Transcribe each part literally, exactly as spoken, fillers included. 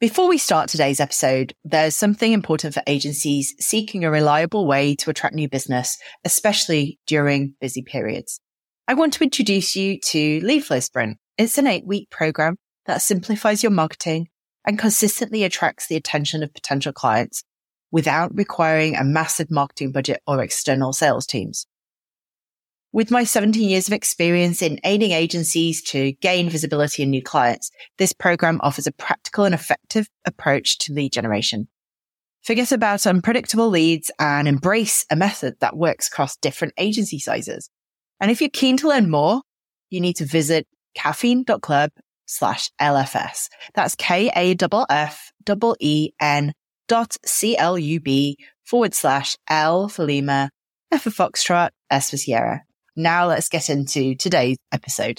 Before we start today's episode, there's something important for agencies seeking a reliable way to attract new business, especially during busy periods. I want to introduce you to Lead Flow Sprint. It's an eight-week program that simplifies your marketing and consistently attracts the attention of potential clients without requiring a massive marketing budget or external sales teams. With my seventeen years of experience in aiding agencies to gain visibility and new clients, this program offers a practical and effective approach to lead generation. Forget about unpredictable leads and embrace a method that works across different agency sizes. And if you're keen to learn more, you need to visit caffeine.club slash LFS. That's K-A-F-F-E-E-N dot C-L-U-B forward slash L for Lima, F for Foxtrot, S for Sierra. Now let's get into today's episode.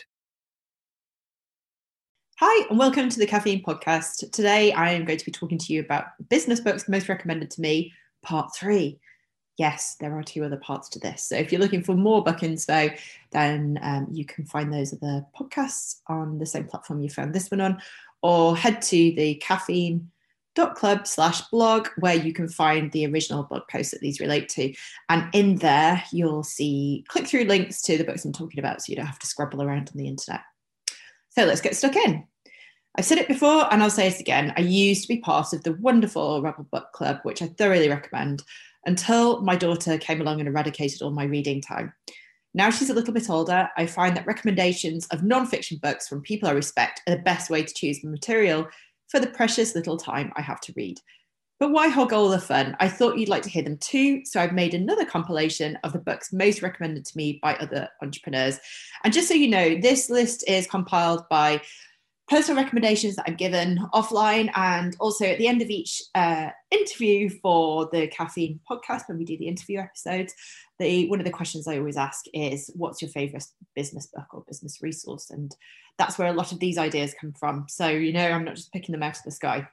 Hi, and welcome to the Caffeine Podcast. Today, I am going to be talking to you about business books most recommended to me, part three. Yes, there are two other parts to this. So if you're looking for more book info, then um, you can find those other podcasts on the same platform you found this one on, or head to the caffeine dot club slash blog where you can find the original blog posts that these relate to. And in there, you'll see click through links to the books I'm talking about so you don't have to scrabble around on the internet. So let's get stuck in. I've said it before and I'll say it again. I used to be part of the wonderful Rebel Book Club, which I thoroughly recommend, until my daughter came along and eradicated all my reading time. Now she's a little bit older, I find that recommendations of non-fiction books from people I respect are the best way to choose the material for the precious little time I have to read. But why hog all the fun? I thought you'd like to hear them too, so I've made another compilation of the books most recommended to me by other entrepreneurs. And just so you know, this list is compiled by personal recommendations that I've given offline, and also at the end of each uh, interview for the Caffeine podcast, when we do the interview episodes, the one of the questions I always ask is, what's your favourite business book or business resource? And that's where a lot of these ideas come from. So, you know, I'm not just picking them out of the sky.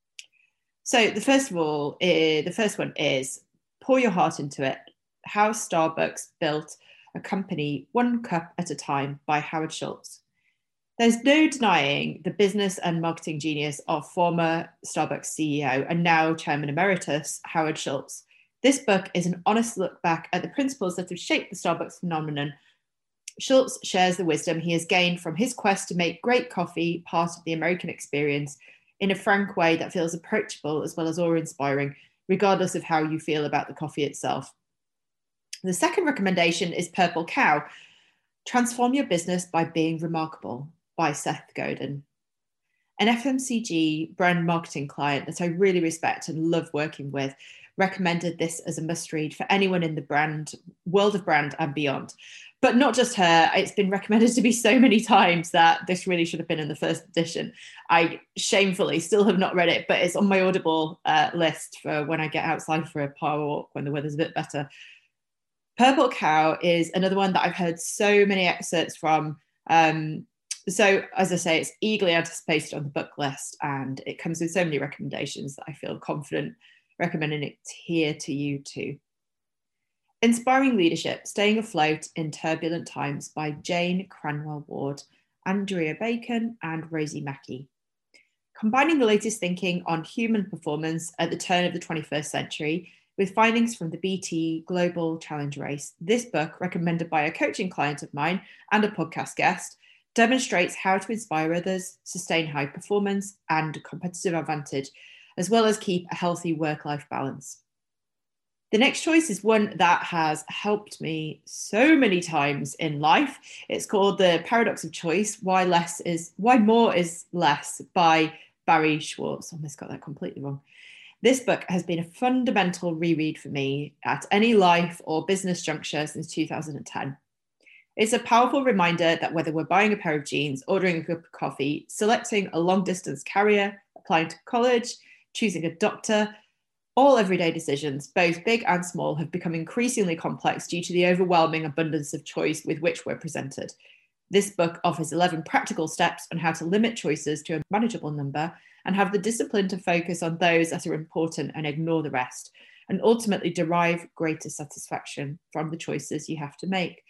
So the first of all, uh, the first one is Pour Your Heart Into It, How Starbucks Built a Company One Cup at a Time by Howard Schultz. There's no denying the business and marketing genius of former Starbucks C E O and now Chairman Emeritus, Howard Schultz. This book is an honest look back at the principles that have shaped the Starbucks phenomenon. Schultz shares the wisdom he has gained from his quest to make great coffee part of the American experience in a frank way that feels approachable as well as awe-inspiring, regardless of how you feel about the coffee itself. The second recommendation is Purple Cow, Transform Your Business by Being Remarkable by Seth Godin. An F M C G brand marketing client that I really respect and love working with recommended this as a must-read for anyone in the brand world of brand and beyond. But not just her, it's been recommended to me so many times that this really should have been in the first edition. I shamefully still have not read it, but it's on my Audible uh, list for when I get outside for a power walk when the weather's a bit better. Purple Cow is another one that I've heard so many excerpts from. Um, so, as I say, it's eagerly anticipated on the book list, and it comes with so many recommendations that I feel confident recommending it here to you too. Inspiring Leadership, Staying Afloat in Turbulent Times by Jane Cranwell Ward, Andrea Bacon, and Rosie Mackey. Combining the latest thinking on human performance at the turn of the twenty-first century with findings from the B T Global Challenge Race, this book, recommended by a coaching client of mine and a podcast guest, demonstrates how to inspire others, sustain high performance and competitive advantage, as well as keep a healthy work-life balance. The next choice is one that has helped me so many times in life. It's called The Paradox of Choice, Why Less is Why More is Less by Barry Schwartz. I almost got that completely wrong. This book has been a fundamental reread for me at any life or business juncture since two thousand ten. It's a powerful reminder that whether we're buying a pair of jeans, ordering a cup of coffee, selecting a long-distance carrier, applying to college, choosing a doctor, all everyday decisions, both big and small, have become increasingly complex due to the overwhelming abundance of choice with which we're presented. This book offers eleven practical steps on how to limit choices to a manageable number and have the discipline to focus on those that are important and ignore the rest, and ultimately derive greater satisfaction from the choices you have to make.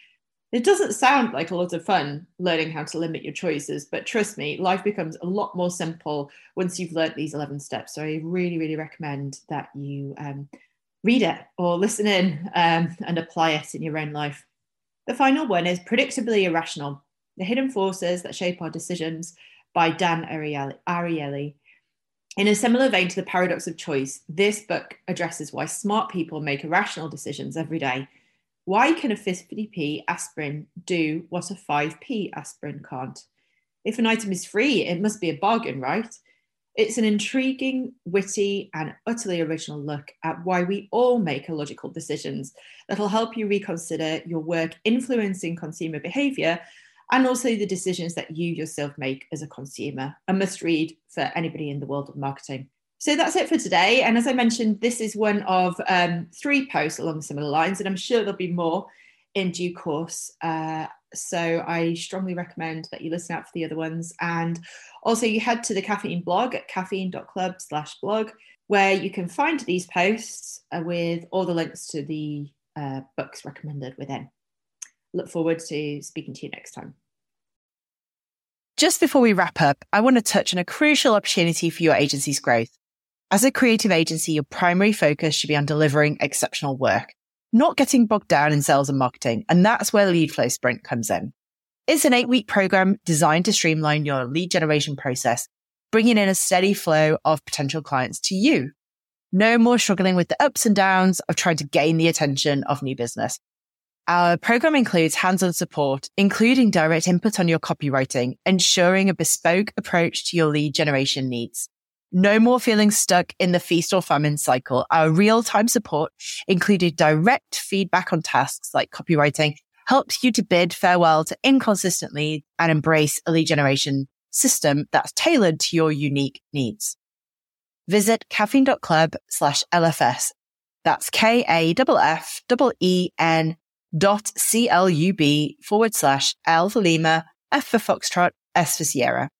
It doesn't sound like a lot of fun learning how to limit your choices, but trust me, life becomes a lot more simple once you've learnt these eleven steps. So I really, really recommend that you um, read it or listen in um, and apply it in your own life. The final one is Predictably Irrational: The Hidden Forces That Shape Our Decisions by Dan Ariely. In a similar vein to The Paradox of Choice, this book addresses why smart people make irrational decisions every day. Why can a fifty p aspirin do what a five p aspirin can't? If an item is free, it must be a bargain, right? It's an intriguing, witty, and utterly original look at why we all make illogical decisions that'll help you reconsider your work influencing consumer behavior and also the decisions that you yourself make as a consumer. A must read for anybody in the world of marketing. So that's it for today. And as I mentioned, this is one of um, three posts along similar lines, and I'm sure there'll be more in due course. Uh, so I strongly recommend that you listen out for the other ones. And also you head to the Caffeine blog at caffeine.club slash blog, where you can find these posts uh, with all the links to the uh, books recommended within. Look forward to speaking to you next time. Just before we wrap up, I want to touch on a crucial opportunity for your agency's growth. As a creative agency, your primary focus should be on delivering exceptional work, not getting bogged down in sales and marketing. And that's where Leadflow Sprint comes in. It's an eight-week program designed to streamline your lead generation process, bringing in a steady flow of potential clients to you. No more struggling with the ups and downs of trying to gain the attention of new business. Our program includes hands-on support, including direct input on your copywriting, ensuring a bespoke approach to your lead generation needs. No more feeling stuck in the feast or famine cycle. Our real-time support, including direct feedback on tasks like copywriting, helps you to bid farewell to inconsistent leads and embrace a lead generation system that's tailored to your unique needs. Visit caffeine.club slash LFS. That's K-A-F-F-E-E-N dot C-L-U-B forward slash L for Lima, F for Foxtrot, S for Sierra.